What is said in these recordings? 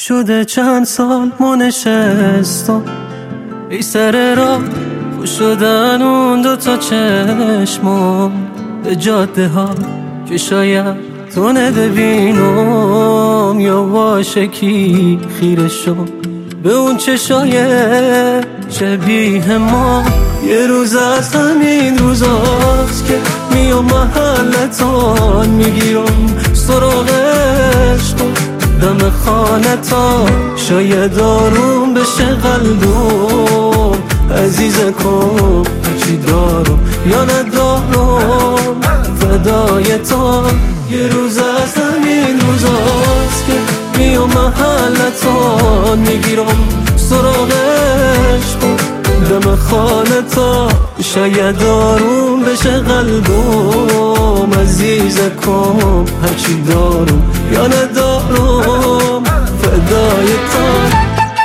شده چند سال ما نشستم ای سر راه خوش شدن اون دوتا چشمم به جاده ها که شاید تو نبینم، یا واشکی خیره شد به اون چشای شبیه ما. یه روز از همین روزاست که میام محلتان میگیرم سراغش تو دم خانه تا شاید آروم بشه قلبم. عزیز کن چی دارم یا ندارم فدای تو. یه روز از همین روزاست که میام محلتان میگیرم سراغش کن دم خانه تا شاید آروم بشه قلبم. عزیز کن هرچی دارم یا ندارم فدای تو.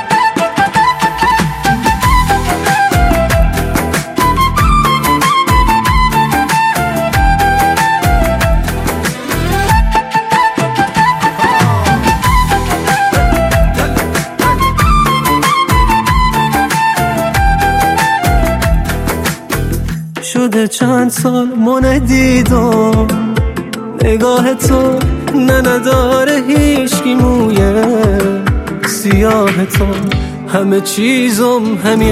شده چند سال ما ندیدم نگاه تو نداره هیچکی مویه سیاه تو. همه چیزم همین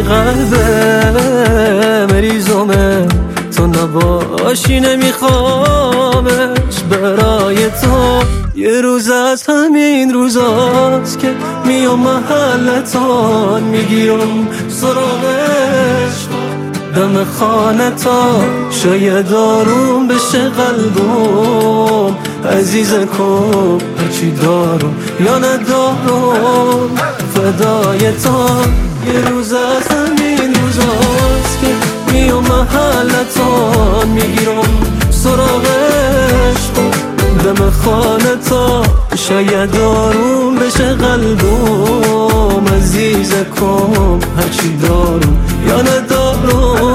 قلبه مریضمه تو نباشی نمیخوامش برای تو. یه روز از همین روزاست که میام محلتان میگیرم سراغش دم خانه تا شاید آروم بشه قلبم. عزیز کن هرچی دارم یا ندارم فدای تو. یه روز از همین روزاست که میام محلتان میگیرم سراغش دم خانه تا شاید آروم بشه قلبم. عزیز کن هرچی دارم یا ندارم